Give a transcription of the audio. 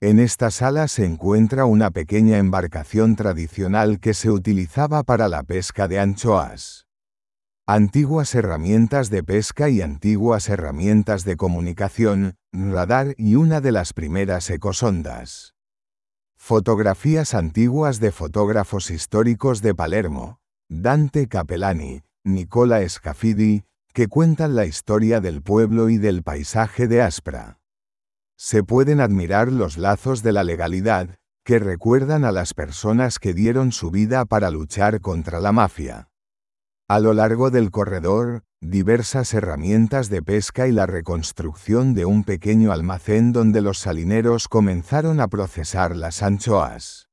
En esta sala se encuentra una pequeña embarcación tradicional que se utilizaba para la pesca de anchoas. Antiguas herramientas de pesca y antiguas herramientas de comunicación, radar y una de las primeras ecosondas. Fotografías antiguas de fotógrafos históricos de Palermo, Dante Capellani, Nicola Scafidi, que cuentan la historia del pueblo y del paisaje de Aspra. Se pueden admirar los lazos de la legalidad, que recuerdan a las personas que dieron su vida para luchar contra la mafia. A lo largo del corredor, diversas herramientas de pesca y la reconstrucción de un pequeño almacén donde los salineros comenzaron a procesar las anchoas.